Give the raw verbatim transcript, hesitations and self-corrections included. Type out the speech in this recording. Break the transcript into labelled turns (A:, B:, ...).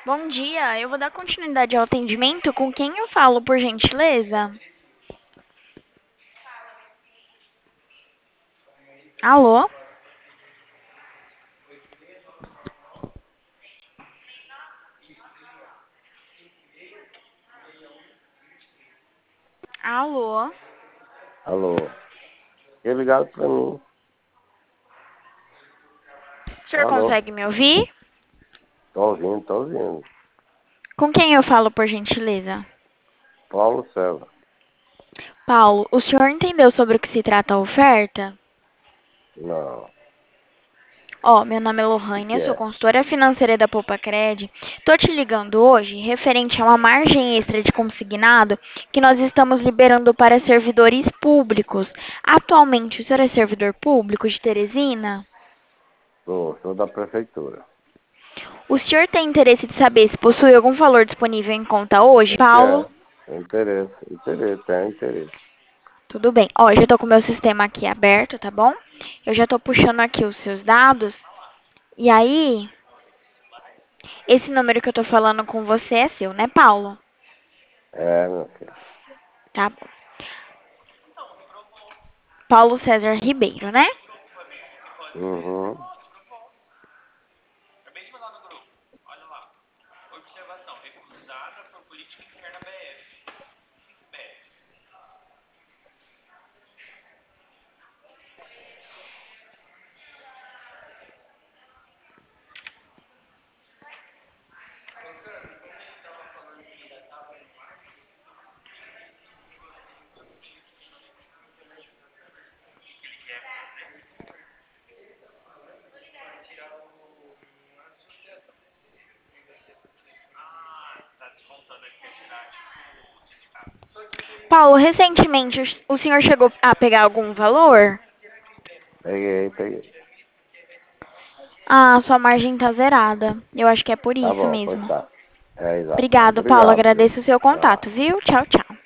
A: Bom dia, eu vou dar continuidade ao atendimento. Com quem eu falo, por gentileza? Alô? Alô?
B: Alô, tinha ligado pra mim.
A: O senhor
B: Alô,
A: consegue me ouvir?
B: tô ouvindo, tô ouvindo.
A: Com quem eu falo, por gentileza?
B: Paulo César.
A: Paulo, o senhor entendeu sobre o que se trata a oferta?
B: Não, o
A: Ó, meu nome é
B: que que
A: Lohane, sou
B: é?
A: consultora financeira da Poupa-Cred. Tô te ligando hoje referente a uma margem extra de consignado que nós estamos liberando para servidores públicos. Atualmente, o senhor é servidor público de Teresina?
B: Sou, sou da prefeitura.
A: O senhor tem interesse de saber se possui algum valor disponível em conta hoje,
B: O que
A: Paulo?
B: é? Interesse, interesse, tem interesse.
A: Tudo bem. Ó, eu já tô com o meu sistema aqui aberto, tá bom? Eu já tô puxando aqui os seus dados. E aí, esse número que eu tô falando com você é seu, né, Paulo?
B: É, meu filho.
A: Tá bom. Paulo César Ribeiro, né?
B: Uhum.
A: Paulo, recentemente o senhor chegou a pegar algum valor?
B: Peguei, peguei.
A: Ah, sua margem tá zerada. Eu acho que é por
B: Tá
A: isso
B: bom, pois
A: mesmo.
B: tá. É, exato.
A: Obrigado, Paulo.
B: Obrigado, viu?
A: Agradeço o seu contato,
B: Tchau.
A: viu? Tchau, tchau.